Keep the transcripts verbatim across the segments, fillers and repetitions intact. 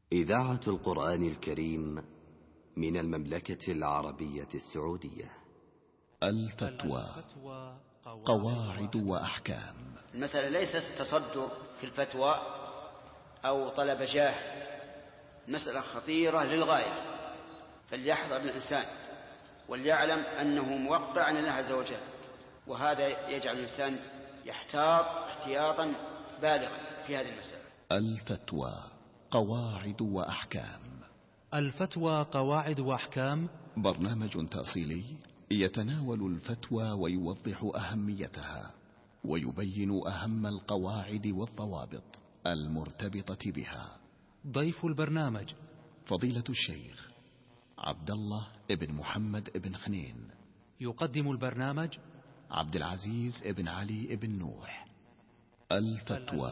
إذاعة القرآن الكريم من المملكة العربية السعودية. الفتوى قواعد وأحكام. المسألة ليست تصدر في الفتوى أو طلب جاه، مسألة خطيرة للغاية، فليحذر الإنسان وليعلم أنه موقع عن الله عز وجل، وهذا يجعل الإنسان يحتاط احتياطا بالغا في هذه المسألة. الفتوى قواعد وأحكام. الفتوى قواعد وأحكام برنامج تأصيلي يتناول الفتوى ويوضح أهميتها ويبين أهم القواعد والضوابط المرتبطة بها. ضيف البرنامج فضيلة الشيخ عبد الله ابن محمد ابن خنين. يقدم البرنامج عبد العزيز ابن علي ابن نوح. الفتوى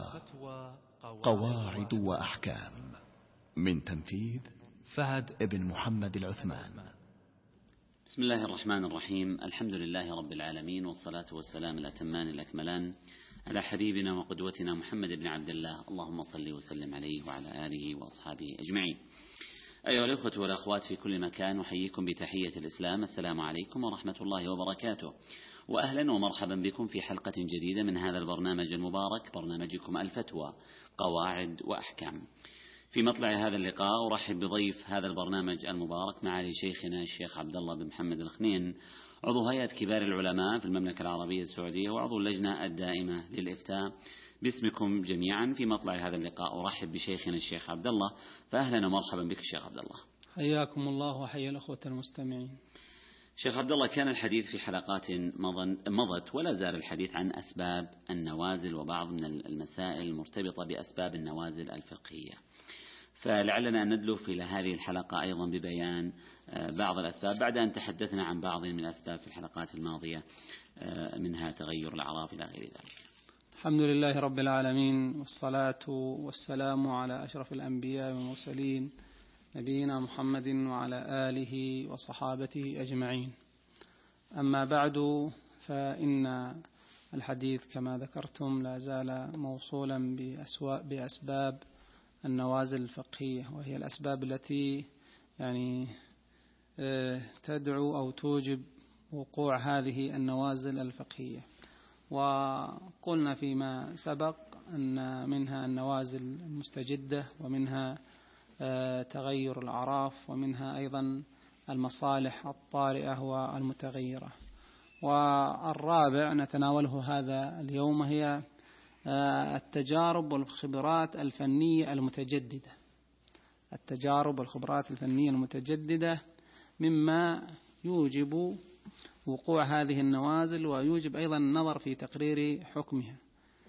قواعد وأحكام، من تنفيذ فهد ابن محمد العثمان. بسم الله الرحمن الرحيم. الحمد لله رب العالمين، والصلاة والسلام الأتمان الأكملان على حبيبنا وقدوتنا محمد بن عبد الله، اللهم صل وسلم عليه وعلى آله وأصحابه أجمعين. أيها الأخوة والأخوات في كل مكان، أحييكم بتحية الإسلام، السلام عليكم ورحمة الله وبركاته، وأهلا ومرحبا بكم في حلقة جديدة من هذا البرنامج المبارك، برنامجكم الفتوى قواعد وأحكام. في مطلع هذا اللقاء أرحب بضيف هذا البرنامج المبارك معالي شيخنا الشيخ عبد الله بن محمد الخنين، عضو هيئة كبار العلماء في المملكة العربية السعودية وعضو اللجنة الدائمة للإفتاء. باسمكم جميعا في مطلع هذا اللقاء أرحب بشيخنا الشيخ عبد الله، فأهلا ومرحبا بك الشيخ عبد الله. حياكم الله وحيا الأخوة المستمعين. شيخ عبد الله، كان الحديث في حلقات مضت ولا زال الحديث عن أسباب النوازل وبعض من المسائل المرتبطة بأسباب النوازل الفقهية، فلعلنا أن ندلف إلى هذه الحلقة أيضا ببيان بعض الأسباب بعد أن تحدثنا عن بعض من الأسباب في الحلقات الماضية، منها تغير الأعراف إلى غير ذلك. الحمد لله رب العالمين، والصلاة والسلام على أشرف الأنبياء والمرسلين نبينا محمد وعلى آله وصحابته أجمعين. أما بعد، فإن الحديث كما ذكرتم لا زال موصولا بأسباب النوازل الفقهية، وهي الأسباب التي يعني تدعو أو توجب وقوع هذه النوازل الفقهية. وقلنا فيما سبق أن منها النوازل المستجدة، ومنها تغير الأعراف، ومنها أيضا المصالح الطارئة والمتغيرة. والرابع نتناوله هذا اليوم هي التجارب والخبرات الفنية المتجددة. التجارب والخبرات الفنية المتجددة مما يوجب وقوع هذه النوازل، ويوجب أيضا النظر في تقرير حكمها.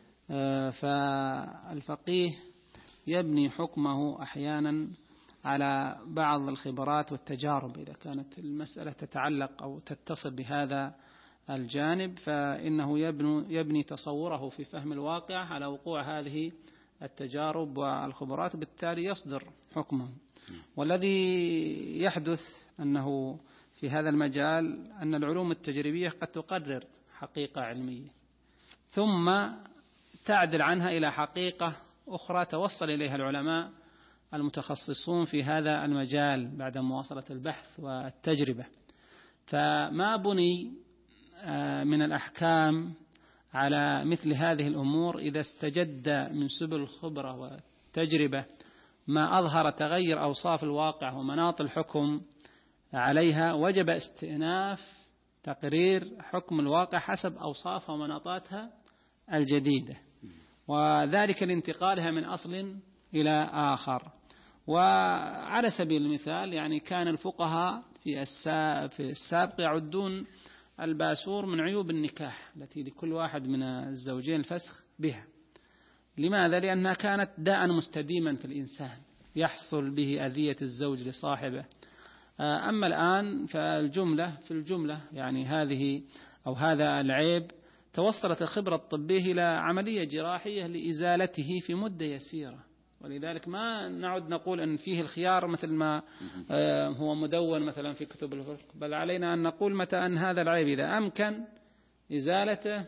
فالفقيه يبني حكمه أحيانا على بعض الخبرات والتجارب، إذا كانت المسألة تتعلق أو تتصل بهذا الجانب، فإنه يبني, يبني تصوره في فهم الواقع على وقوع هذه التجارب والخبرات، بالتالي يصدر حكمه. والذي يحدث أنه في هذا المجال أن العلوم التجريبية قد تقرر حقيقة علمية ثم تعدل عنها إلى حقيقة أخرى توصل إليها العلماء المتخصصون في هذا المجال بعد مواصلة البحث والتجربة. فما بني من الأحكام على مثل هذه الأمور إذا استجد من سبل الخبرة والتجربة ما أظهر تغير أوصاف الواقع ومناط الحكم عليها، وجب استئناف تقرير حكم الواقع حسب أوصافها ومناطاتها الجديدة، وذلك لانتقالها من أصل إلى آخر. وعلى سبيل المثال يعني كان الفقهاء في السابق يعدون الباسور من عيوب النكاح التي لكل واحد من الزوجين الفسخ بها. لماذا؟ لأنها كانت داء مستديما في الإنسان يحصل به أذية الزوج لصاحبه. أما الآن فالجملة في الجملة يعني هذه أو هذا العيب توصلت الخبرة الطبية إلى عملية جراحية لإزالته في مدة يسيرة، ولذلك ما نعد نقول أن فيه الخيار مثل ما هو مدون مثلا في كتب الفقه، بل علينا أن نقول متى أن هذا العيب إذا أمكن إزالته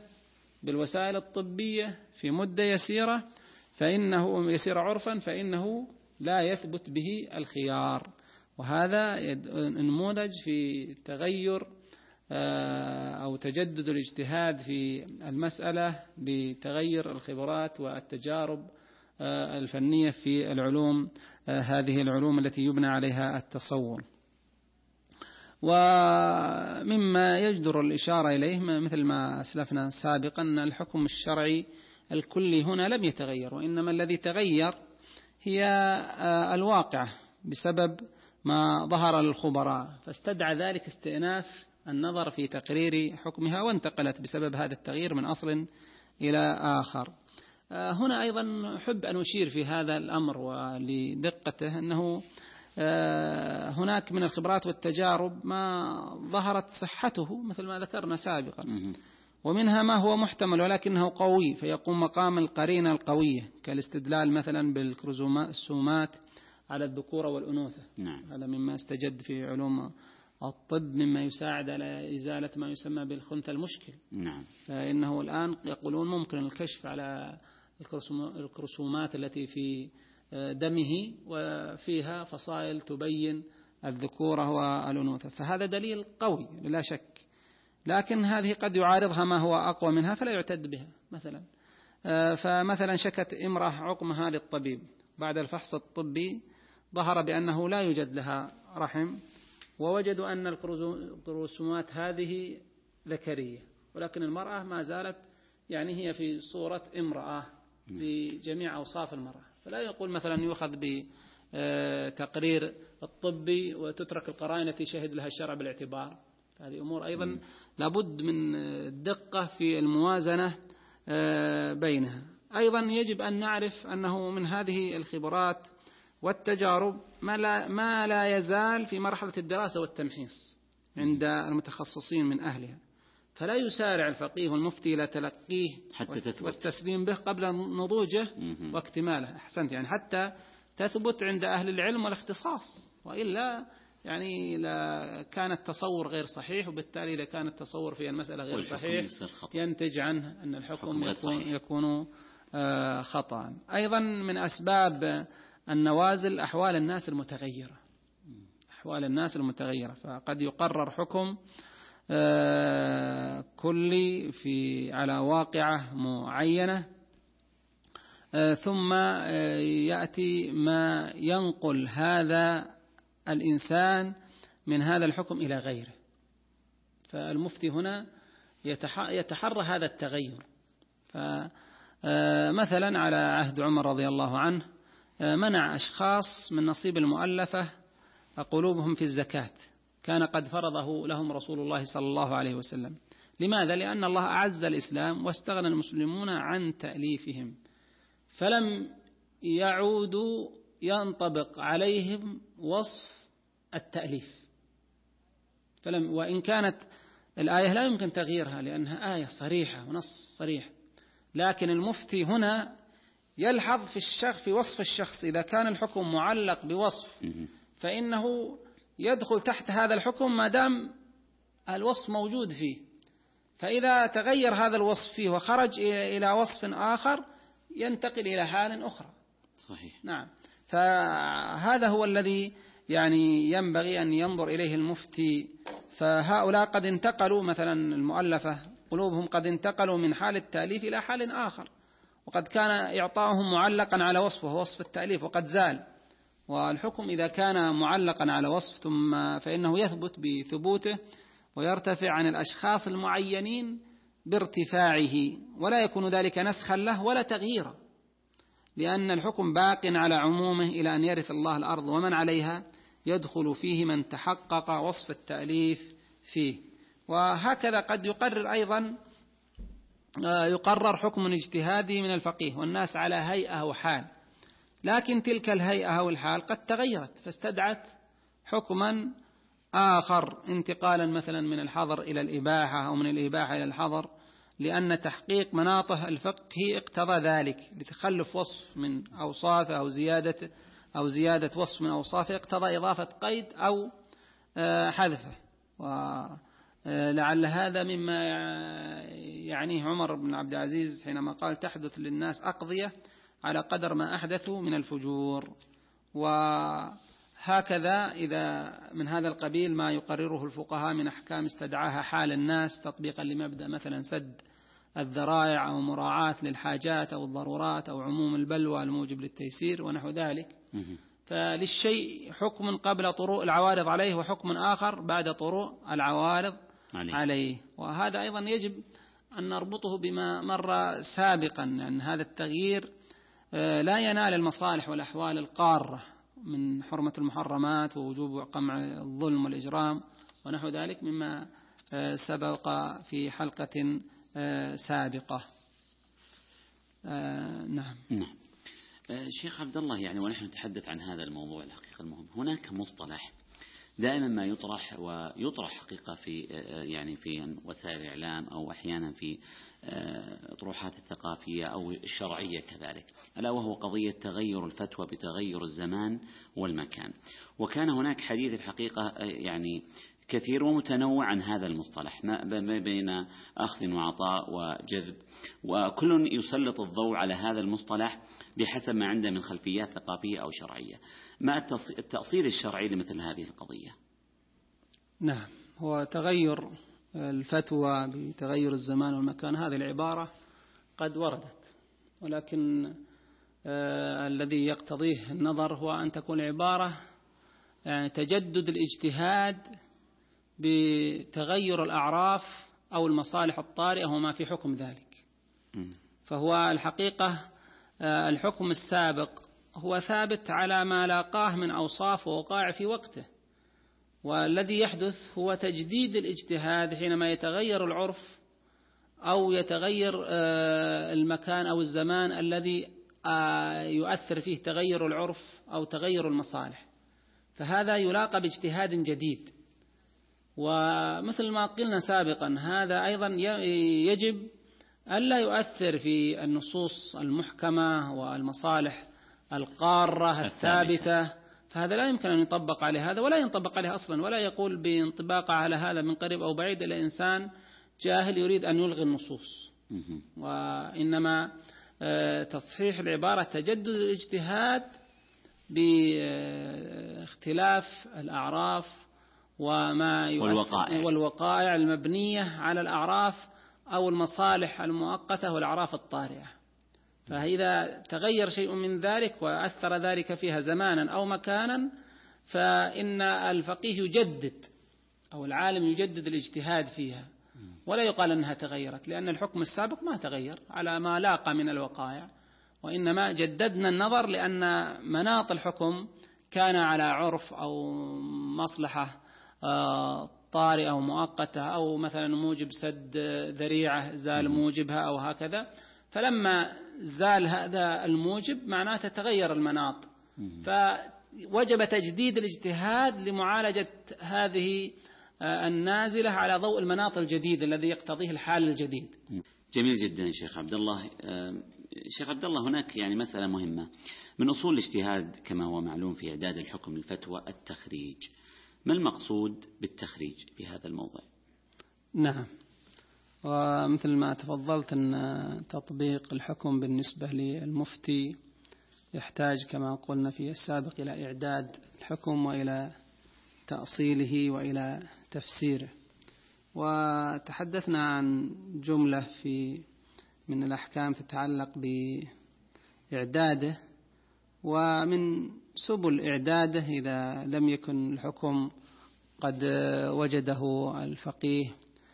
بالوسائل الطبية في مدة يسيرة فإنه يسير عرفا فإنه لا يثبت به الخيار. وهذا نموذج في تغير أو تجدد الاجتهاد في المسألة بتغير الخبرات والتجارب الفنية في العلوم، هذه العلوم التي يبنى عليها التصور. ومما يجدر الإشارة إليه مثل ما أسلفنا سابقا أن الحكم الشرعي الكلي هنا لم يتغير، وإنما الذي تغير هي الواقع بسبب ما ظهر للخبراء، فاستدعى ذلك استئناف النظر في تقرير حكمها، وانتقلت بسبب هذا التغيير من أصل إلى آخر. هنا أيضا أحب أن أشير في هذا الأمر ولدقته أنه هناك من الخبرات والتجارب ما ظهرت صحته مثل ما ذكرنا سابقا، ومنها ما هو محتمل ولكنه قوي فيقوم مقام القرينة القوية، كالاستدلال مثلا بالكروموسومات على الذكورة والأنوثة. نعم. هذا مما استجد في علوم الطب، مما يساعد على إزالة ما يسمى بالخنثى المشكل. نعم. فإنه الآن يقولون ممكن الكشف على الكروموسومات التي في دمه وفيها فصائل تبين الذكورة والأنوثة، فهذا دليل قوي بلا شك، لكن هذه قد يعارضها ما هو أقوى منها فلا يعتد بها. مثلا فمثلا شكت امرأة عقمها للطبيب، بعد الفحص الطبي ظهر بأنه لا يوجد لها رحم، ووجدوا أن الكروموسومات هذه ذكرية، ولكن المرأة ما زالت يعني هي في صورة امرأة بجميع أوصاف المرأة، فلا يقول مثلا يؤخذ بتقرير الطبي وتترك القرائن التي شهد لها الشرع بالاعتبار. هذه أمور أيضا لابد من الدقة في الموازنة بينها. أيضا يجب أن نعرف أنه من هذه الخبرات والتجارب ما لا, ما لا يزال في مرحلة الدراسة والتمحيص عند المتخصصين من أهلها، فلا يسارع الفقيه والمفتي إلى تلقيه حتى تثبت والتسليم به قبل نضوجه واكتماله. أحسنت، يعني حتى تثبت عند أهل العلم والاختصاص، وإلا يعني لا كان التصور غير صحيح، وبالتالي إذا كان التصور في المسألة غير صحيح ينتج عنه أن الحكم يكون, يكون خطأ. أيضا من أسباب النوازل أحوال الناس المتغيرة، أحوال الناس المتغيرة، فقد يقرر حكم كلي في على واقعة معينة، ثم يأتي ما ينقل هذا الإنسان من هذا الحكم إلى غيره، فالمفتي هنا يتحرى هذا التغير. فمثلا على عهد عمر رضي الله عنه منع أشخاص من نصيب المؤلفة قلوبهم في الزكاة، كان قد فرضه لهم رسول الله صلى الله عليه وسلم. لماذا؟ لأن الله أعز الإسلام واستغنى المسلمون عن تأليفهم، فلم يعودوا ينطبق عليهم وصف التأليف، فلم وإن كانت الآية لا يمكن تغييرها لأنها آية صريحة ونص صريح، لكن المفتي هنا يلحظ في الشخص في وصف الشخص إذا كان الحكم معلق بوصف فإنه يدخل تحت هذا الحكم ما دام الوصف موجود فيه، فإذا تغير هذا الوصف فيه وخرج إلى وصف آخر ينتقل إلى حال أخرى. صحيح. نعم. فهذا هو الذي يعني ينبغي أن ينظر إليه المفتي. فهؤلاء قد انتقلوا مثلا المؤلفة قلوبهم قد انتقلوا من حال التأليف إلى حال آخر، وقد كان إعطاؤهم معلقا على وصفه وصف التأليف وقد زال، والحكم إذا كان معلقا على وصف ثم فإنه يثبت بثبوته ويرتفع عن الأشخاص المعينين بارتفاعه، ولا يكون ذلك نسخا له ولا تغييرا، لأن الحكم باق على عمومه إلى أن يرث الله الأرض ومن عليها، يدخل فيه من تحقق وصف التأليف فيه. وهكذا قد يقرر أيضا يقرر حكم اجتهادي من الفقيه والناس على هيئة وحال، لكن تلك الهيئة والحال قد تغيرت فاستدعت حكما آخر، انتقالا مثلا من الحظر إلى الإباحة أو من الإباحة إلى الحظر، لأن تحقيق مناطه الفقهي اقتضى ذلك، لتخلف وصف من أوصافه أو زيادة أو زيادة وصف من أوصافه اقتضى إضافة قيد أو حذفه. ولعل هذا مما يعنيه عمر بن عبد العزيز حينما قال تحدث للناس أقضية على قدر ما أحدثوا من الفجور، وهكذا إذا من هذا القبيل ما يقرره الفقهاء من أحكام استدعاها حال الناس تطبيقا لمبدأ مثلا سد الذرائع أو مراعاة للحاجات أو الضرورات أو عموم البلوى الموجب للتيسير ونحو ذلك. فللشيء حكم قبل طروء العوارض عليه وحكم آخر بعد طروء العوارض عليه, عليه. وهذا أيضا يجب أن نربطه بما مر سابقا، أن يعني هذا التغيير لا ينال المصالح والأحوال القارة من حرمة المحرمات ووجوب قمع الظلم والإجرام ونحو ذلك مما سبق في حلقة سابقة. نعم. نعم. شيخ عبد الله، يعني ونحن نتحدث عن هذا الموضوع الحقيقة المهم، هناك مصطلح دائما ما يطرح ويطرح حقيقة في يعني في وسائل الإعلام أو أحيانا في طروحات الثقافية أو الشرعية كذلك، ألا وهو قضية تغير الفتوى بتغير الزمان والمكان. وكان هناك حديث الحقيقة يعني كثير ومتنوع عن هذا المصطلح ما بين أخذ وعطاء وجذب، وكل يسلط الضوء على هذا المصطلح بحسب ما عنده من خلفيات ثقافية أو شرعية. ما التأصيل الشرعي لمثل هذه القضية؟ نعم، هو تغير الفتوى بتغير الزمان والمكان، هذه العبارة قد وردت، ولكن آه الذي يقتضيه النظر هو أن تكون عبارة يعني تجدد الاجتهاد بتغير الأعراف أو المصالح الطارئة وما في حكم ذلك. فهو الحقيقة الحكم السابق هو ثابت على ما لاقاه من أوصاف ووقائع في وقته، والذي يحدث هو تجديد الاجتهاد حينما يتغير العرف أو يتغير المكان أو الزمان الذي يؤثر فيه تغير العرف أو تغير المصالح، فهذا يلاقى باجتهاد جديد. ومثل ما قلنا سابقا هذا أيضا يجب ألا يؤثر في النصوص المحكمة والمصالح القارة الثابتة، فهذا لا يمكن أن يطبق عليه هذا ولا ينطبق عليه أصلا، ولا يقول بانطباق على هذا من قريب أو بعيد إلا إنسان جاهل يريد أن يلغي النصوص. وإنما تصحيح العبارة تجدد الاجتهاد باختلاف الأعراف وما والوقائع. والوقائع المبنية على الأعراف أو المصالح المؤقتة والأعراف الطارئة. فإذا تغير شيء من ذلك وأثر ذلك فيها زمانا أو مكانا فإن الفقيه يجدد أو العالم يجدد الاجتهاد فيها، ولا يقال أنها تغيرت، لأن الحكم السابق ما تغير على ما لاقى من الوقائع، وإنما جددنا النظر لأن مناط الحكم كان على عرف أو مصلحة طارئة أو مؤقتة، أو مثلا موجب سد ذريعة زال موجبها أو هكذا، فلما زال هذا الموجب معناته تغير المناط، فوجب تجديد الاجتهاد لمعالجة هذه النازلة على ضوء المناط الجديد الذي يقتضيه الحال الجديد. جميل جدا شيخ عبد الله. شيخ عبد الله، هناك يعني مسألة مهمة من أصول الاجتهاد كما هو معلوم في إعداد الحكم الفتوى التخريج. ما المقصود بالتخريج في هذا الموضوع؟ نعم، ومثل ما تفضلت أن تطبيق الحكم بالنسبة للمفتي يحتاج كما قلنا في السابق إلى إعداد الحكم وإلى تأصيله وإلى تفسيره. وتحدثنا عن جملة في من الأحكام تتعلق بإعداده، ومن سبل إعداده إذا لم يكن الحكم قد وجده الفقيه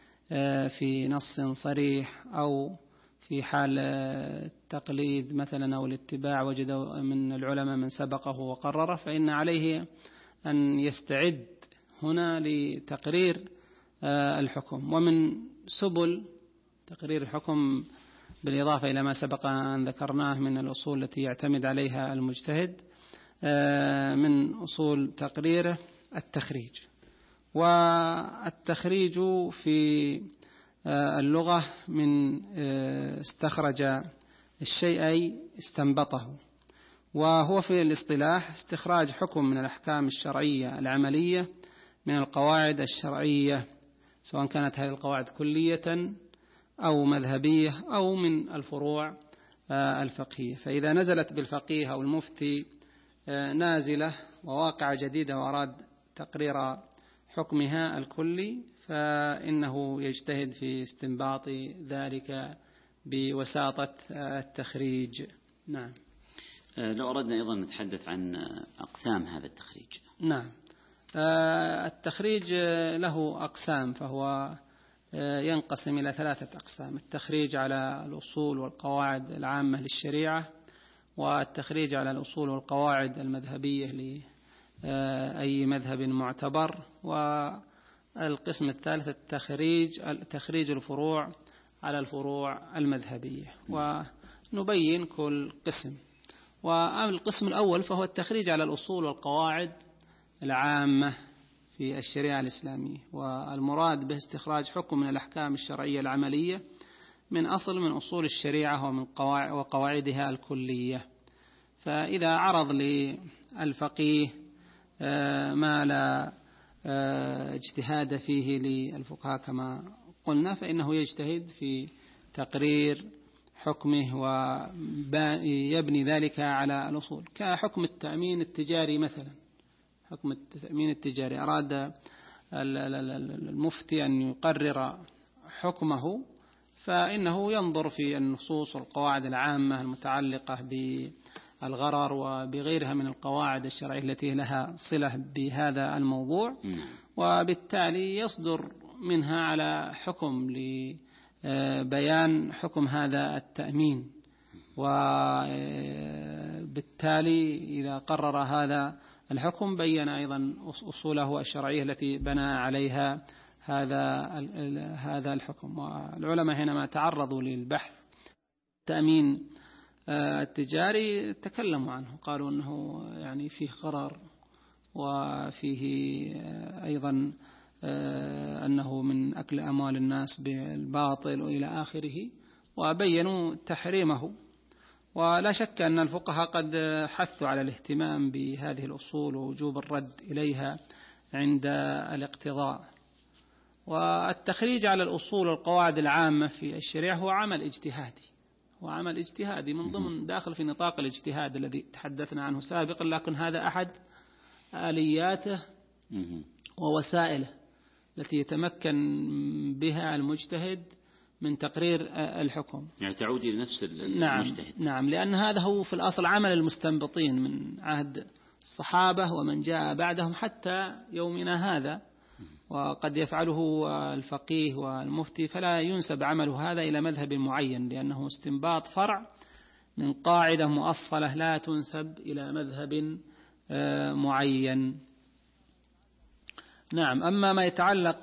في نص صريح أو في حال التقليد مثلا أو الاتباع وجده من العلماء من سبقه وقرره، فإن عليه أن يستعد هنا لتقرير الحكم. ومن سبل تقرير الحكم بالإضافة إلى ما سبق أن ذكرناه من الأصول التي يعتمد عليها المجتهد من أصول تقريره التخريج. والتخريج في اللغة من استخرج الشيء أي استنبطه، وهو في الاصطلاح استخراج حكم من الأحكام الشرعية العملية من القواعد الشرعية، سواء كانت هذه القواعد كلية أو مذهبية أو من الفروع الفقهية. فإذا نزلت بالفقيه أو المفتي نازلة وواقعة جديدة وأراد تقرير حكمها الكلي فإنه يجتهد في استنباط ذلك بوساطة التخريج. نعم. لو أردنا أيضا نتحدث عن أقسام هذا التخريج. نعم. التخريج له أقسام، فهو ينقسم إلى ثلاثة أقسام: التخريج على الأصول والقواعد العامة للشريعة، والتخريج على الأصول والقواعد المذهبية لأي مذهب معتبر، والقسم الثالث التخريج تخريج الفروع على الفروع المذهبية، ونبين كل قسم. والقسم الأول فهو التخريج على الأصول والقواعد العامة في الشريعة الإسلامية، والمراد به استخراج حكم من الأحكام الشرعية العملية من أصل من أصول الشريعة ومن وقواعدها الكلية. فإذا عرض للفقيه ما لا اجتهاد فيه للفقهاء كما قلنا، فإنه يجتهد في تقرير حكمه ويبني ذلك على الأصول، كحكم التأمين التجاري مثلا. حكم التأمين التجاري أراد المفتي أن يقرر حكمه، فإنه ينظر في النصوص والقواعد العامة المتعلقة بالغرر وبغيرها من القواعد الشرعية التي لها صلة بهذا الموضوع، وبالتالي يصدر منها على حكم لبيان حكم هذا التأمين. وبالتالي إذا قرر هذا الحكم بين أيضا أصوله الشرعية التي بنى عليها هذا هذا الحكم. والعلماء حينما تعرضوا للبحث التأمين التجاري تكلموا عنه، قالوا أنه يعني فيه غرر، وفيه أيضا أنه من أكل أموال الناس بالباطل وإلى آخره، وبينوا تحريمه. ولا شك أن الفقهاء قد حثوا على الاهتمام بهذه الأصول ووجوب الرد إليها عند الاقتضاء. والتخريج على الأصول والقواعد العامة في الشريعة هو عمل اجتهادي، هو عمل اجتهادي من ضمن داخل في نطاق الاجتهاد الذي تحدثنا عنه سابقا، لكن هذا أحد آلياته ووسائله التي يتمكن بها المجتهد من تقرير الحكم. يعني تعود إلى نفس المجتهد. نعم, نعم لأن هذا هو في الأصل عمل المستنبطين من عهد الصحابة ومن جاء بعدهم حتى يومنا هذا، وقد يفعله الفقيه والمفتي، فلا ينسب عمله هذا إلى مذهب معين، لأنه استنباط فرع من قاعدة مؤصلة لا تنسب إلى مذهب معين. نعم. أما ما يتعلق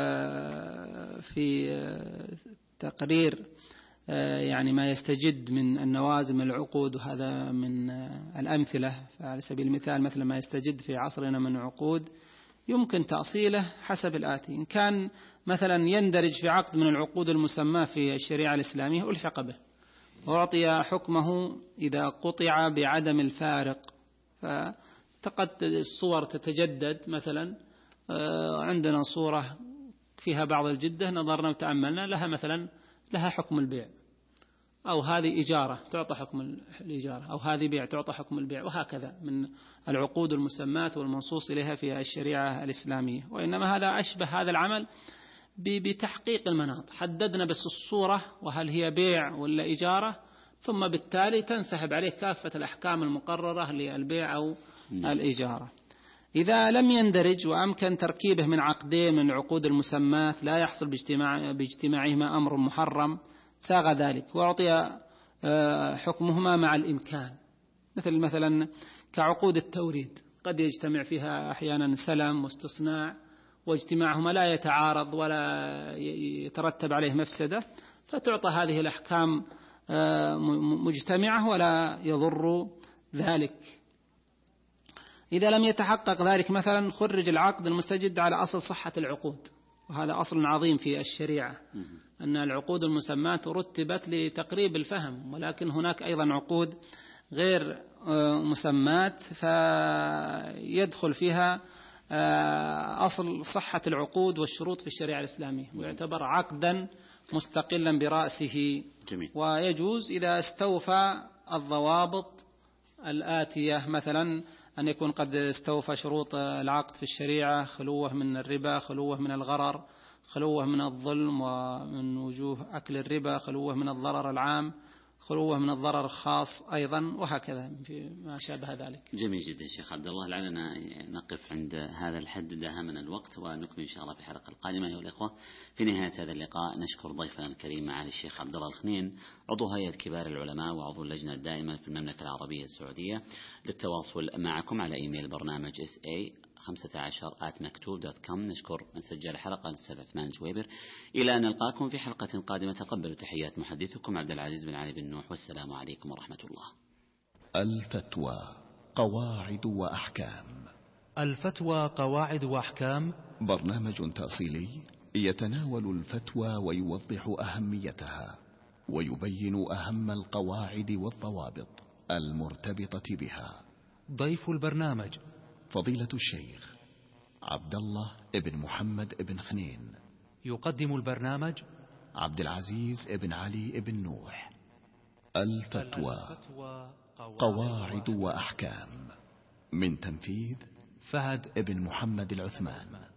في تقرير يعني ما يستجد من النوازم العقود، وهذا من الأمثلة، فعلى سبيل المثال مثل ما يستجد في عصرنا من عقود يمكن تأصيله حسب الآتي: إن كان مثلا يندرج في عقد من العقود المسمى في الشريعة الإسلامية ألحق به وأعطي حكمه إذا قطع بعدم الفارق. فقد الصور تتجدد، مثلا عندنا صورة فيها بعض الجدة نظرنا وتأملنا لها مثلا لها حكم البيع، أو هذه إجارة تعطى حكم الإجارة، أو هذه بيع تعطى حكم البيع، وهكذا من العقود المسمات والمنصوص إليها في الشريعة الإسلامية. وإنما هذا أشبه هذا العمل بتحقيق المناط، حددنا بس الصورة وهل هي بيع ولا إجارة، ثم بالتالي تنسحب عليه كافة الأحكام المقررة للبيع أو الإجارة. إذا لم يندرج وأمكن تركيبه من عقدين من العقود المسمات لا يحصل باجتماع باجتماعهما أمر محرم ساغ ذلك وأعطي حكمهما مع الإمكان، مثل مثلا كعقود التوريد قد يجتمع فيها أحيانا سلم واستصناع، واجتماعهما لا يتعارض ولا يترتب عليه مفسدة، فتعطى هذه الأحكام مجتمعة ولا يضر ذلك. إذا لم يتحقق ذلك مثلا خرج العقد المستجد على أصل صحة العقود، وهذا أصل عظيم في الشريعة، أن العقود المسمات رتبت لتقريب الفهم، ولكن هناك أيضا عقود غير مسمات فيدخل فيها أصل صحة العقود والشروط في الشريعة الإسلامية، ويعتبر عقدا مستقلا برأسه. جميل. ويجوز إذا استوفى الضوابط الآتية، مثلا أن يكون قد استوفى شروط العقد في الشريعة، خلوه من الربا، خلوه من الغرر، خلوه من الظلم ومن وجوه أكل الربا، خلوه من الضرر العام، خلوه من الضرر الخاص أيضا، وهكذا في ما شابه ذلك. جميل جدا شيخ عبد الله. لعلنا نقف عند هذا الحد، داهمنا الوقت، ونكمل إن شاء الله في الحلقة القادمة. أيها الإخوة، في نهاية هذا اللقاء نشكر ضيفنا الكريم معالي الشيخ عبد الله الخنين، عضو هيئة كبار العلماء وعضو اللجنة الدائمة في المملكة العربية السعودية، للتواصل معكم على إيميل برنامج اس اي خمسة عشر آت مكتوب دوت كوم. نشكر من سجل الحلقة الأستاذ عثمان الجويبر. إلى أن نلقاكم في حلقة قادمة، تقبلوا تحيات محدثكم عبد العزيز بن علي بن نوح، والسلام عليكم ورحمة الله. الفتوى قواعد وأحكام. الفتوى قواعد وأحكام، برنامج تأصيلي يتناول الفتوى ويوضح أهميتها ويبين أهم القواعد والضوابط المرتبطة بها. ضيف البرنامج فضيلة الشيخ عبد الله ابن محمد ابن خنين. يقدم البرنامج عبد العزيز ابن علي ابن نوح. الفتوى قواعد وأحكام، من تنفيذ فهد ابن محمد العثمان.